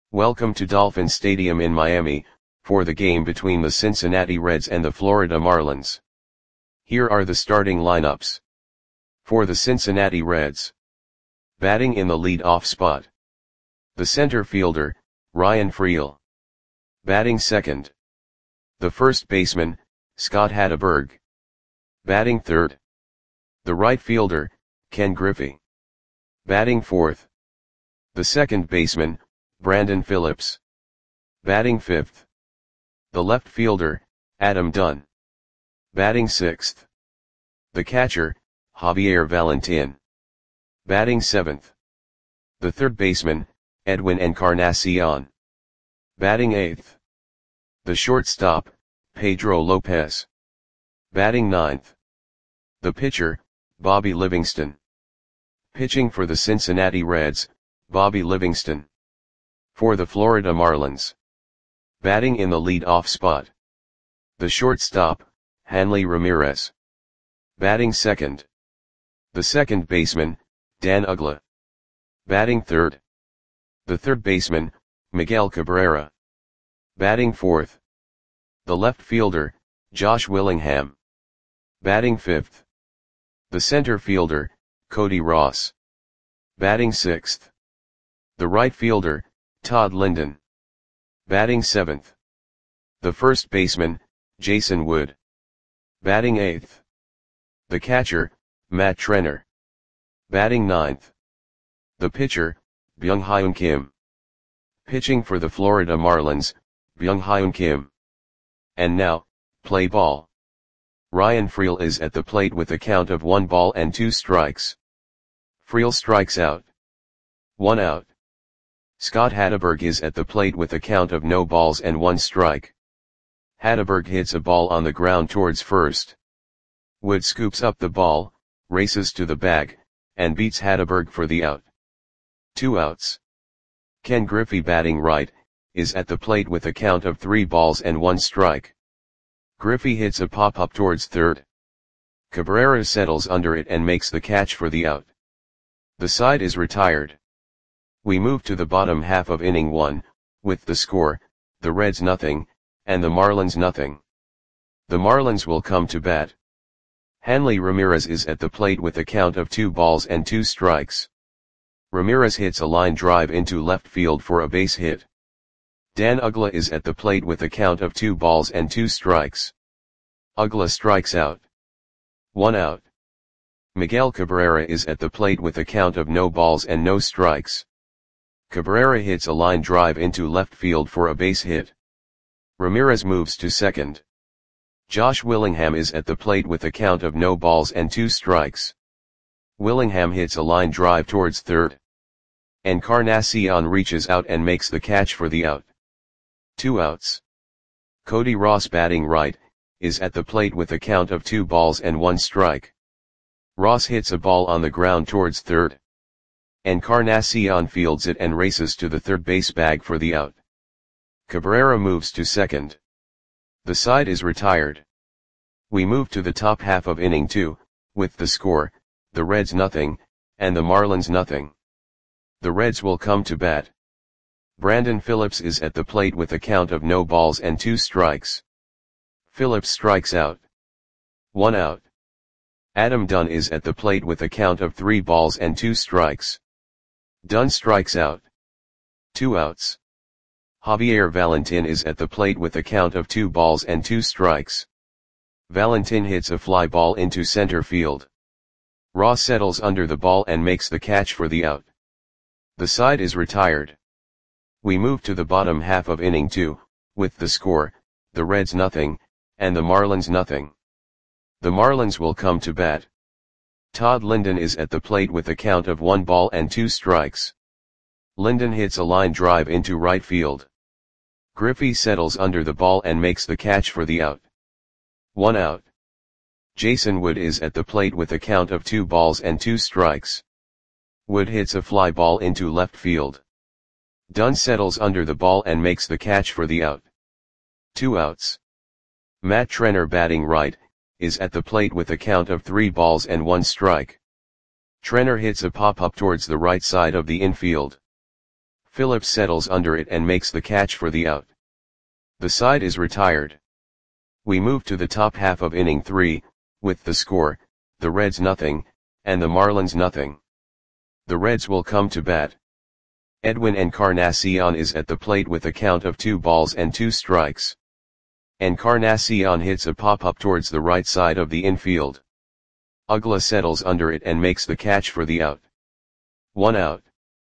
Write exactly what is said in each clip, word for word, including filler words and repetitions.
Welcome to Dolphin Stadium in Miami, for the game between the Cincinnati Reds and the Florida Marlins. Here are the starting lineups. For the Cincinnati Reds. Batting in the lead-off spot. The center fielder, Ryan Freel. Batting second. The first baseman, Scott Hatteberg. Batting third. The right fielder, Ken Griffey. Batting fourth. The second baseman, Brandon Phillips. Batting fifth. The left fielder, Adam Dunn. Batting sixth. The catcher, Javier Valentin. Batting seventh. The third baseman, Edwin Encarnacion. Batting eighth. The shortstop, Pedro Lopez. Batting ninth. The pitcher, Bobby Livingston. Pitching for the Cincinnati Reds, Bobby Livingston. For the Florida Marlins. Batting in the lead-off spot. The shortstop, Hanley Ramirez. Batting second. The second baseman, Dan Uggla. Batting third. The third baseman, Miguel Cabrera. Batting fourth. The left fielder, Josh Willingham. Batting fifth. The center fielder, Cody Ross. Batting sixth. The right fielder, Todd Linden. Batting seventh. The first baseman, Jason Wood. Batting eighth. The catcher, Matt Trenner. Batting ninth. The pitcher, Byung-Hyun Kim. Pitching for the Florida Marlins, Byung-Hyun Kim. And now, play ball. Ryan Freel is at the plate with a count of one ball and two strikes. Freel strikes out. One out. Scott Hatteberg is at the plate with a count of no balls and one strike. Hatteberg hits a ball on the ground towards first. Wood scoops up the ball, races to the bag, and beats Hatteberg for the out. Two outs. Ken Griffey, batting right, is at the plate with a count of three balls and one strike. Griffey hits a pop-up towards third. Cabrera settles under it and makes the catch for the out. The side is retired. We move to the bottom half of inning one, with the score, the Reds nothing, and the Marlins nothing. The Marlins will come to bat. Hanley Ramirez is at the plate with a count of two balls and two strikes. Ramirez hits a line drive into left field for a base hit. Dan Uggla is at the plate with a count of two balls and two strikes. Uggla strikes out. One out. Miguel Cabrera is at the plate with a count of no balls and no strikes. Cabrera hits a line drive into left field for a base hit. Ramirez moves to second. Josh Willingham is at the plate with a count of no balls and two strikes. Willingham hits a line drive towards third. Encarnacion reaches out and makes the catch for the out. Two outs. Cody Ross, batting right, is at the plate with a count of two balls and one strike. Ross hits a ball on the ground towards third. Encarnacion fields it and races to the third base bag for the out. Cabrera moves to second. The side is retired. We move to the top half of inning two, with the score, the Reds nothing, and the Marlins nothing. The Reds will come to bat. Brandon Phillips is at the plate with a count of no balls and two strikes. Phillips strikes out. One out. Adam Dunn is at the plate with a count of three balls and two strikes. Dunn strikes out. Two outs. Javier Valentin is at the plate with a count of two balls and two strikes. Valentin hits a fly ball into center field. Ross settles under the ball and makes the catch for the out. The side is retired. We move to the bottom half of inning two, with the score, the Reds nothing, and the Marlins nothing. The Marlins will come to bat. Todd Linden is at the plate with a count of one ball and two strikes. Linden hits a line drive into right field. Griffey settles under the ball and makes the catch for the out. One out. Jason Wood is at the plate with a count of two balls and two strikes. Wood hits a fly ball into left field. Dunn settles under the ball and makes the catch for the out. Two outs. Matt Trenner, batting right, is at the plate with a count of three balls and one strike. Trenner hits a pop-up towards the right side of the infield. Phillips settles under it and makes the catch for the out. The side is retired. We move to the top half of inning three, with the score, the Reds nothing, and the Marlins nothing. The Reds will come to bat. Edwin Encarnacion is at the plate with a count of two balls and two strikes. Encarnacion hits a pop-up towards the right side of the infield. Uggla settles under it and makes the catch for the out. One out.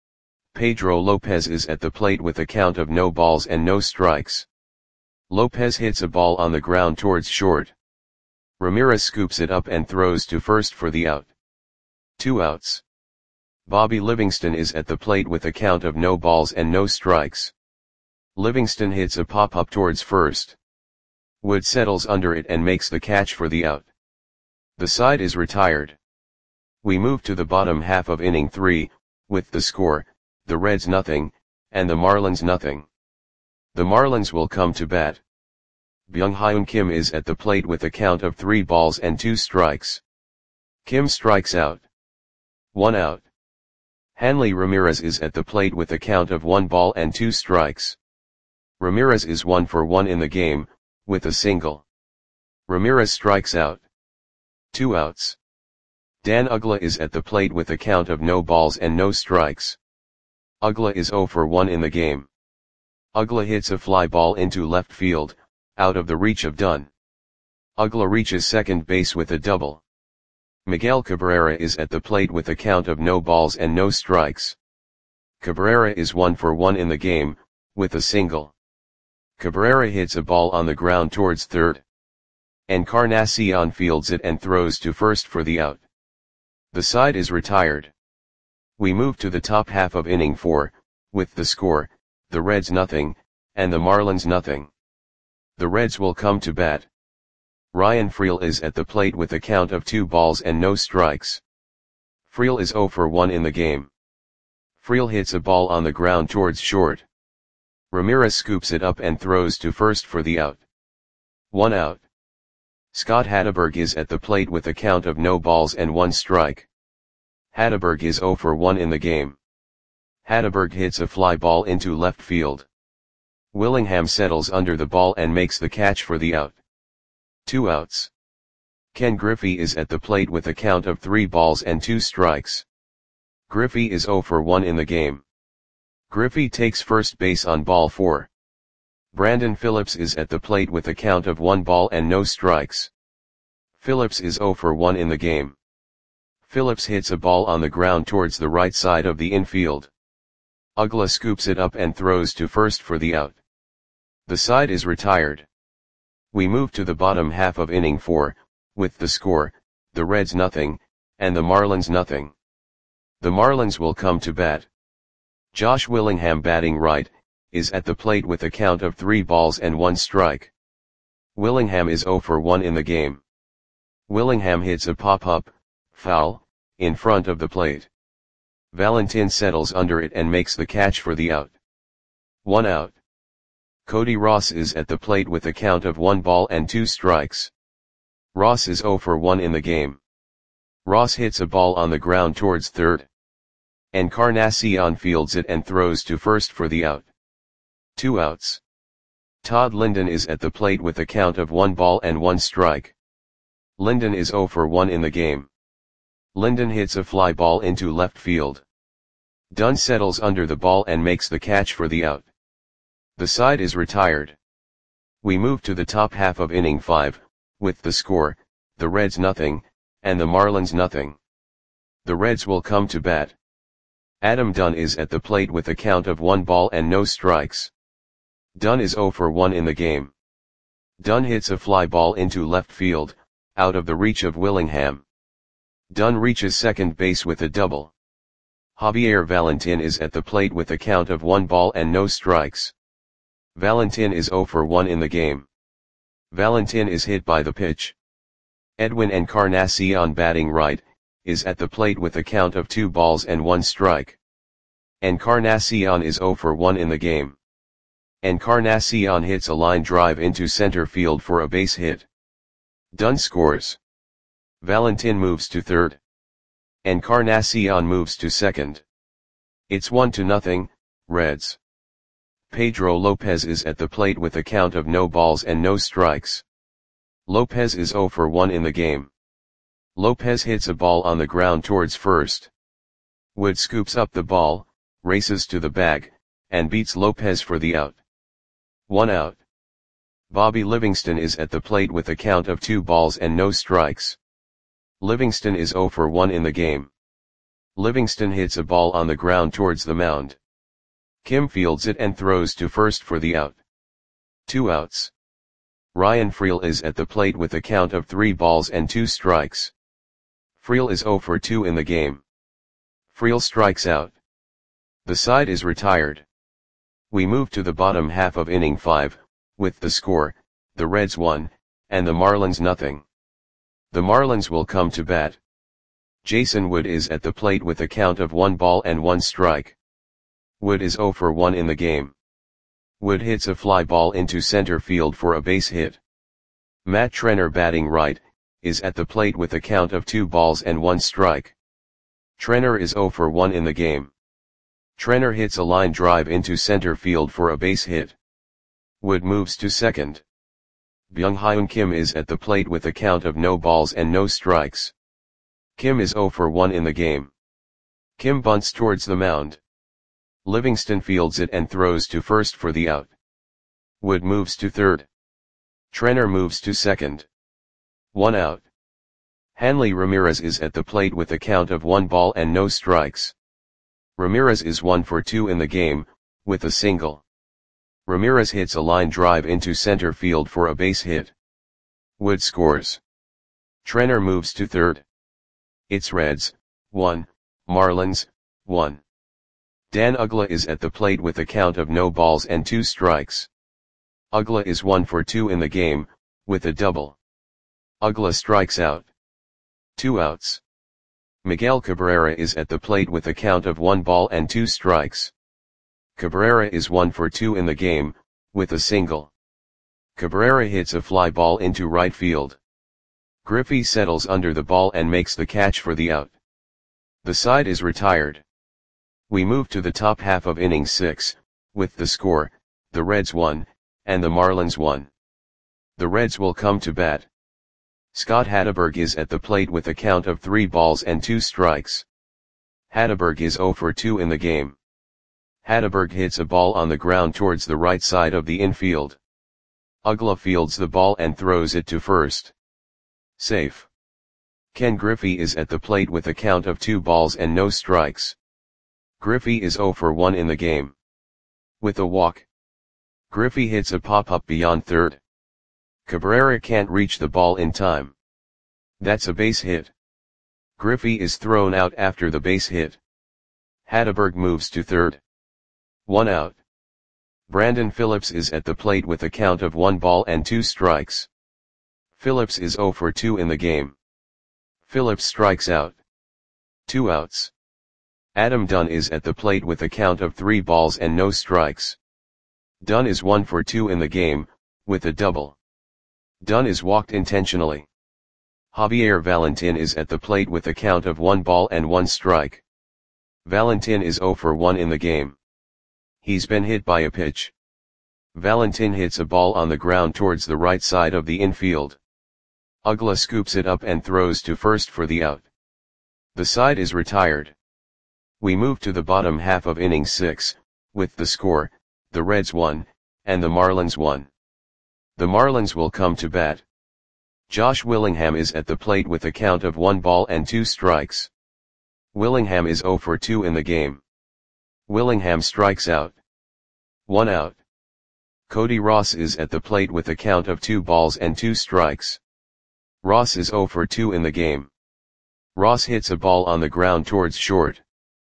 Pedro Lopez is at the plate with a count of no balls and no strikes. Lopez hits a ball on the ground towards short. Ramirez scoops it up and throws to first for the out. Two outs. Bobby Livingston is at the plate with a count of no balls and no strikes. Livingston hits a pop-up towards first. Wood settles under it and makes the catch for the out. The side is retired. We move to the bottom half of inning three, with the score, the Reds nothing, and the Marlins nothing. The Marlins will come to bat. Byung-Hyun Kim is at the plate with a count of three balls and two strikes. Kim strikes out. One out. Hanley Ramirez is at the plate with a count of one ball and two strikes. Ramirez is one for one in the game, with a single. Ramirez strikes out. Two outs. Dan Uggla is at the plate with a count of no balls and no strikes. Uggla is zero for one in the game. Uggla hits a fly ball into left field, out of the reach of Dunn. Uggla reaches second base with a double. Miguel Cabrera is at the plate with a count of no balls and no strikes. Cabrera is one for one in the game, with a single. Cabrera hits a ball on the ground towards third. Encarnacion fields it and throws to first for the out. The side is retired. We move to the top half of inning four, with the score, the Reds nothing, and the Marlins nothing. The Reds will come to bat. Ryan Freel is at the plate with a count of two balls and no strikes. Freel is zero for one in the game. Freel hits a ball on the ground towards short. Ramirez scoops it up and throws to first for the out. One out. Scott Hatteberg is at the plate with a count of no balls and one strike. Hatteberg is zero for one in the game. Hatteberg hits a fly ball into left field. Willingham settles under the ball and makes the catch for the out. Two outs. Ken Griffey is at the plate with a count of three balls and two strikes. Griffey is zero for one in the game. Griffey takes first base on ball four. Brandon Phillips is at the plate with a count of one ball and no strikes. Phillips is zero for one in the game. Phillips hits a ball on the ground towards the right side of the infield. Uggla scoops it up and throws to first for the out. The side is retired. We move to the bottom half of inning four, with the score, the Reds nothing, and the Marlins nothing. The Marlins will come to bat. Josh Willingham batting right, is at the plate with a count of three balls and one strike. Willingham is zero for one in the game. Willingham hits a pop-up, foul, in front of the plate. Valentin settles under it and makes the catch for the out. One out. Cody Ross is at the plate with a count of one ball and two strikes. Ross is zero for one in the game. Ross hits a ball on the ground towards third. Encarnacion fields it and throws to first for the out. Two outs. Todd Linden is at the plate with a count of one ball and one strike. Linden is zero for one in the game. Linden hits a fly ball into left field. Dunn settles under the ball and makes the catch for the out. The side is retired. We move to the top half of inning five, with the score, the Reds nothing, and the Marlins nothing. The Reds will come to bat. Adam Dunn is at the plate with a count of one ball and no strikes. Dunn is zero for one in the game. Dunn hits a fly ball into left field, out of the reach of Willingham. Dunn reaches second base with a double. Javier Valentin is at the plate with a count of one ball and no strikes. Valentin is zero for one in the game. Valentin is hit by the pitch. Edwin Encarnacion batting right, is at the plate with a count of two balls and one strike. Encarnacion is zero for one in the game. Encarnacion hits a line drive into center field for a base hit. Dunn scores. Valentin moves to third. Encarnacion moves to second. It's one to nothing, Reds. Pedro Lopez is at the plate with a count of no balls and no strikes. Lopez is zero for one in the game. Lopez hits a ball on the ground towards first. Wood scoops up the ball, races to the bag, and beats Lopez for the out. One out. Bobby Livingston is at the plate with a count of two balls and no strikes. Livingston is zero for one in the game. Livingston hits a ball on the ground towards the mound. Kim fields it and throws to first for the out. Two outs. Ryan Freel is at the plate with a count of three balls and two strikes. Freel is zero for two in the game. Freel strikes out. The side is retired. We move to the bottom half of inning five, with the score, the Reds one, and the Marlins nothing. The Marlins will come to bat. Jason Wood is at the plate with a count of one ball and one strike. Wood is zero for one in the game. Wood hits a fly ball into center field for a base hit. Matt Trenner, batting right, is at the plate with a count of two balls and one strike. Trenner is zero for one in the game. Trenner hits a line drive into center field for a base hit. Wood moves to second. Byung-Hyun Kim is at the plate with a count of no balls and no strikes. Kim is zero for one in the game. Kim bunts towards the mound. Livingston fields it and throws to first for the out. Wood moves to third. Trenner moves to second. One out. Hanley Ramirez is at the plate with a count of one ball and no strikes. Ramirez is one for two in the game, with a single. Ramirez hits a line drive into center field for a base hit. Wood scores. Trenner moves to third. It's Reds, one, Marlins, one. Dan Uggla is at the plate with a count of no balls and two strikes. Uggla is one for two in the game, with a double. Uggla strikes out. Two outs. Miguel Cabrera is at the plate with a count of one ball and two strikes. Cabrera is one for two in the game, with a single. Cabrera hits a fly ball into right field. Griffey settles under the ball and makes the catch for the out. The side is retired. We move to the top half of inning six, with the score, the Reds one, and the Marlins one. The Reds will come to bat. Scott Hatteberg is at the plate with a count of three balls and two strikes. Hatteberg is zero for two in the game. Hatteberg hits a ball on the ground towards the right side of the infield. Uggla fields the ball and throws it to first. Safe. Ken Griffey is at the plate with a count of two balls and no strikes. Griffey is zero for one in the game. With a walk. Griffey hits a pop-up beyond third. Cabrera can't reach the ball in time. That's a base hit. Griffey is thrown out after the base hit. Hatteberg moves to third. One out. Brandon Phillips is at the plate with a count of one ball and two strikes. Phillips is zero for two in the game. Phillips strikes out. Two outs. Adam Dunn is at the plate with a count of three balls and no strikes. Dunn is one for two in the game, with a double. Dunn is walked intentionally. Javier Valentin is at the plate with a count of one ball and one strike. Valentin is zero for one in the game. He's been hit by a pitch. Valentin hits a ball on the ground towards the right side of the infield. Uggla scoops it up and throws to first for the out. The side is retired. We move to the bottom half of inning six, with the score, the Reds one, and the Marlins one. The Marlins will come to bat. Josh Willingham is at the plate with a count of one ball and two strikes. Willingham is zero for two in the game. Willingham strikes out. One out. Cody Ross is at the plate with a count of two balls and two strikes. Ross is zero for two in the game. Ross hits a ball on the ground towards short.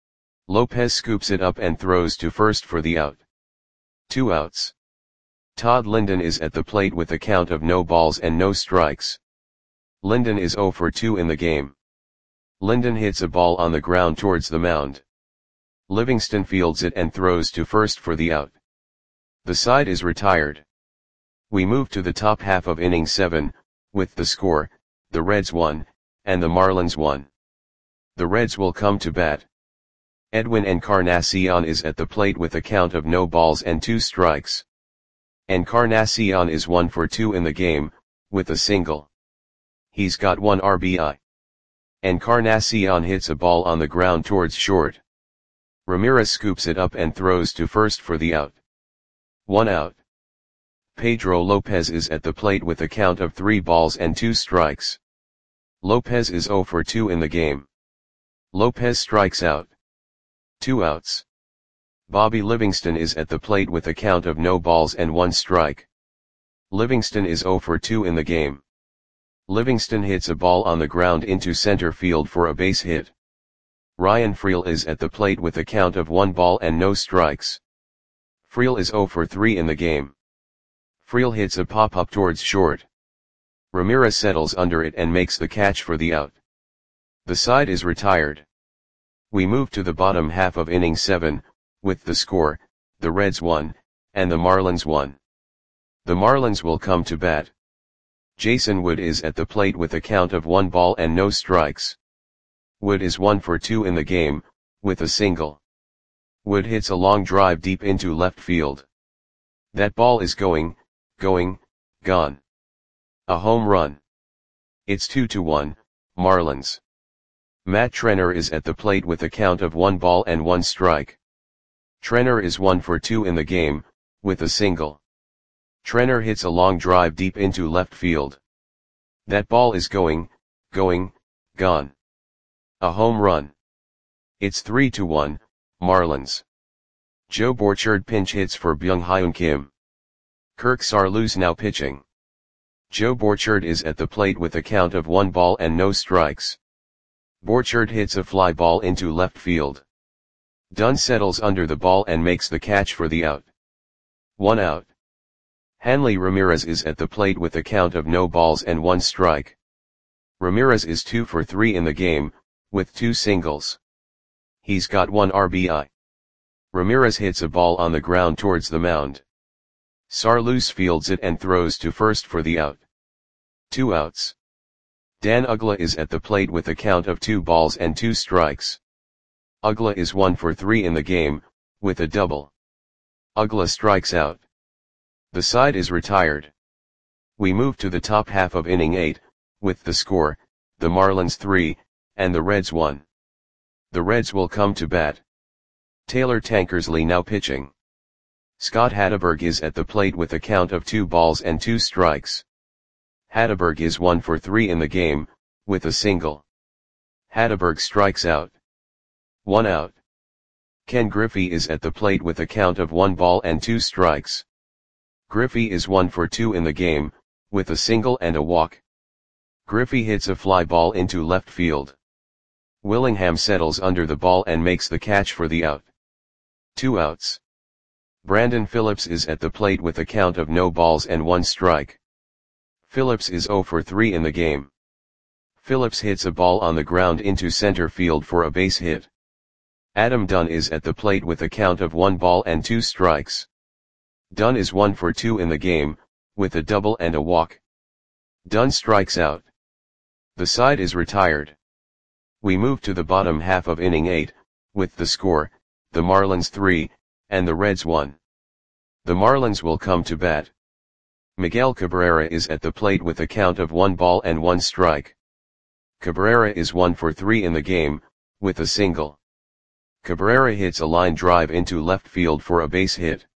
Lopez scoops it up and throws to first for the out. Two outs. Todd Linden is at the plate with a count of no balls and no strikes. Linden is zero for two in the game. Linden hits a ball on the ground towards the mound. Livingston fields it and throws to first for the out. The side is retired. We move to the top half of inning seven, with the score, the Reds one, and the Marlins one. The Reds will come to bat. Edwin Encarnacion is at the plate with a count of no balls and two strikes. Encarnacion is one for two in the game, with a single. He's got one R B I. Encarnacion hits a ball on the ground towards short. Ramirez scoops it up and throws to first for the out. One out. Pedro Lopez is at the plate with a count of three balls and two strikes. Lopez is zero for two in the game. Lopez strikes out. Two outs. Bobby Livingston is at the plate with a count of no balls and one strike. Livingston is zero for two in the game. Livingston hits a ball on the ground into center field for a base hit. Ryan Freel is at the plate with a count of one ball and no strikes. Freel is zero for three in the game. Freel hits a pop-up towards short. Ramirez settles under it and makes the catch for the out. The side is retired. We move to the bottom half of inning seven, with the score, the Reds won, and the Marlins won. The Marlins will come to bat. Jason Wood is at the plate with a count of one ball and no strikes. Wood is one for two in the game, with a single. Wood hits a long drive deep into left field. That ball is going, going, gone. A home run. It's two to one, Marlins. Matt Trenner is at the plate with a count of one ball and one strike. Trenner is one for two in the game, with a single. Trenner hits a long drive deep into left field. That ball is going, going, gone. A home run. It's three to one, Marlins. Joe Borchard pinch hits for Byung-Hyun Kim. Kirk Saarloos now pitching. Joe Borchard is at the plate with a count of one ball and no strikes. Borchard hits a fly ball into left field. Dunn settles under the ball and makes the catch for the out. One out. Hanley Ramirez is at the plate with a count of no balls and one strike. Ramirez is two for three in the game, with two singles. He's got one R B I. Ramirez hits a ball on the ground towards the mound. Saarloos fields it and throws to first for the out. Two outs. Dan Uggla is at the plate with a count of two balls and two strikes. Uggla is one for three in the game, with a double. Uggla strikes out. The side is retired. We move to the top half of inning eight, with the score, the Marlins three, and the Reds one. The Reds will come to bat. Taylor Tankersley now pitching. Scott Hatteberg is at the plate with a count of two balls and two strikes. Hatteberg is one for three in the game, with a single. Hatteberg strikes out. One out. Ken Griffey is at the plate with a count of one ball and two strikes. Griffey is one for two in the game, with a single and a walk. Griffey hits a fly ball into left field. Willingham settles under the ball and makes the catch for the out. Two outs. Brandon Phillips is at the plate with a count of no balls and one strike. Phillips is zero for three in the game. Phillips hits a ball on the ground into center field for a base hit. Adam Dunn is at the plate with a count of one ball and two strikes. Dunn is one for two in the game, with a double and a walk. Dunn strikes out. The side is retired. We move to the bottom half of inning eight, with the score, the Marlins three, and the Reds one. The Marlins will come to bat. Miguel Cabrera is at the plate with a count of one ball and one strike. Cabrera is one for three in the game, with a single. Cabrera hits a line drive into left field for a base hit.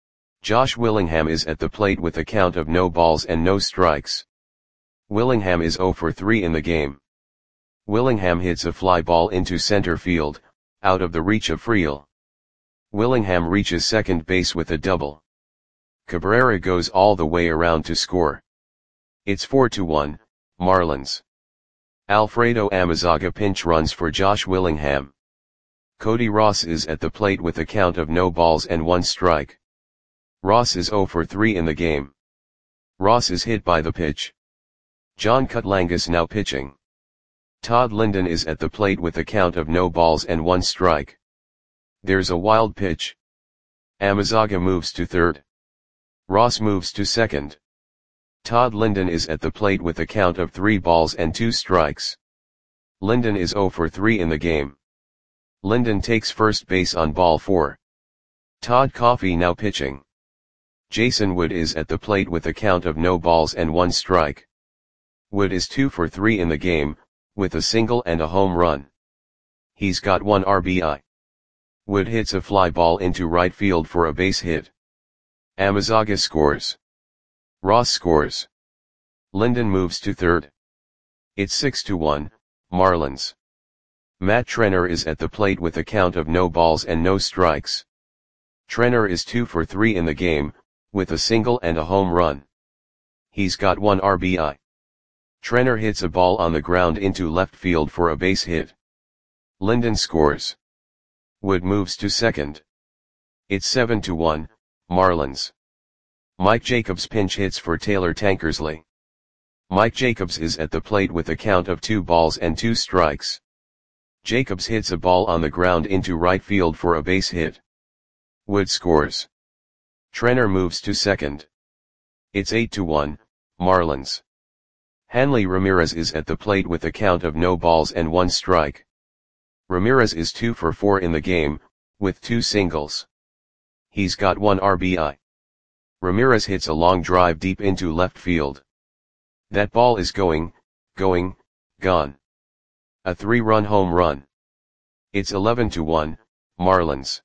Josh Willingham is at the plate with a count of no balls and no strikes. Willingham is zero for three in the game. Willingham hits a fly ball into center field, out of the reach of Freel. Willingham reaches second base with a double. Cabrera goes all the way around to score. It's four to one, Marlins. Alfredo Amezaga pinch runs for Josh Willingham. Cody Ross is at the plate with a count of no balls and one strike. Ross is zero for three in the game. Ross is hit by the pitch. John Kutlangas now pitching. Todd Linden is at the plate with a count of no balls and one strike. There's a wild pitch. Amezaga moves to third. Ross moves to second. Todd Linden is at the plate with a count of three balls and two strikes. Linden is zero for three in the game. Linden takes first base on ball four. Todd Coffey now pitching. Jason Wood is at the plate with a count of no balls and one strike. Wood is two for three in the game, with a single and a home run. He's got one R B I. Wood hits a fly ball into right field for a base hit. Amezaga scores. Ross scores. Linden moves to third. It's six to one, Marlins. Matt Trenner is at the plate with a count of no balls and no strikes. Trenner is two for three in the game, with a single and a home run. He's got one R B I. Trenner hits a ball on the ground into left field for a base hit. Linden scores. Wood moves to second. It's seven to one, Marlins. Mike Jacobs pinch hits for Taylor Tankersley. Mike Jacobs is at the plate with a count of two balls and two strikes. Jacobs hits a ball on the ground into right field for a base hit. Wood scores. Trenner moves to second. It's eight to one, Marlins. Hanley Ramirez is at the plate with a count of no balls and one strike. Ramirez is two for four in the game, with two singles. He's got one R B I. Ramirez hits a long drive deep into left field. That ball is going, going, gone. A three-run home run. It's eleven to one, Marlins.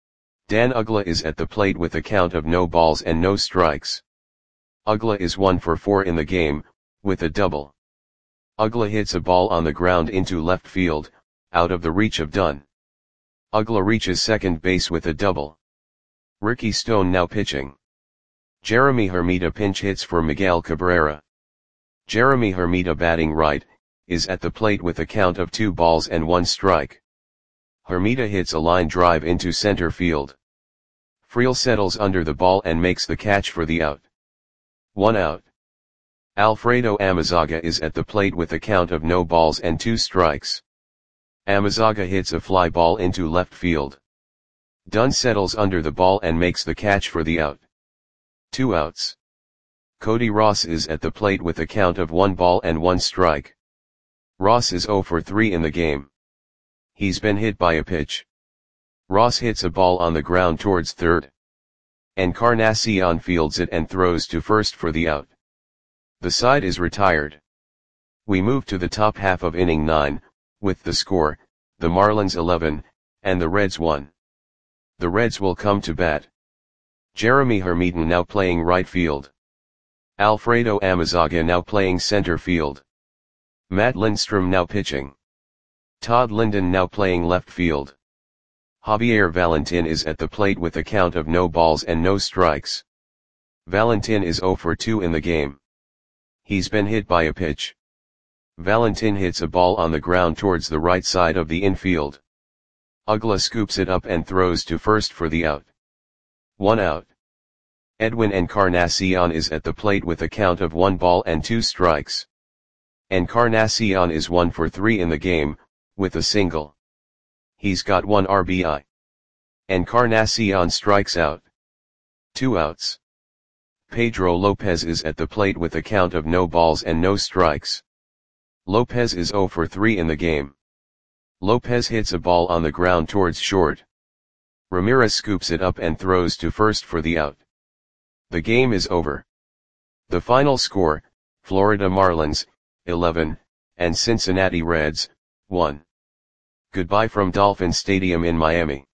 Dan Uggla is at the plate with a count of no balls and no strikes. Uggla is one for four in the game, with a double. Uggla hits a ball on the ground into left field, out of the reach of Dunn. Uggla reaches second base with a double. Ricky Stone now pitching. Jeremy Hermida pinch hits for Miguel Cabrera. Jeremy Hermida batting right, is at the plate with a count of two balls and one strike. Hermida hits a line drive into center field. Friel settles under the ball and makes the catch for the out. One out. Alfredo Amezaga is at the plate with a count of no balls and two strikes. Amezaga hits a fly ball into left field. Dunn settles under the ball and makes the catch for the out. Two outs. Cody Ross is at the plate with a count of one ball and one strike. Ross is zero for three in the game. He's been hit by a pitch. Ross hits a ball on the ground towards third. Encarnacion fields it and throws to first for the out. The side is retired. We move to the top half of inning nine, with the score, the Marlins eleven, and the Reds one. The Reds will come to bat. Jeremy Hermida now playing right field. Alfredo Amezaga now playing center field. Matt Lindstrom now pitching. Todd Linden now playing left field. Javier Valentin is at the plate with a count of no balls and no strikes. Valentin is zero for two in the game. He's been hit by a pitch. Valentin hits a ball on the ground towards the right side of the infield. Uggla scoops it up and throws to first for the out. One out. Edwin Encarnacion is at the plate with a count of one ball and two strikes. Encarnacion is one for three in the game, with a single. He's got one R B I. Encarnacion strikes out. Two outs. Pedro Lopez is at the plate with a count of no balls and no strikes. Lopez is zero for three in the game. Lopez hits a ball on the ground towards short. Ramirez scoops it up and throws to first for the out. The game is over. The final score, Florida Marlins, eleven, and Cincinnati Reds, one. Goodbye from Dolphin Stadium in Miami.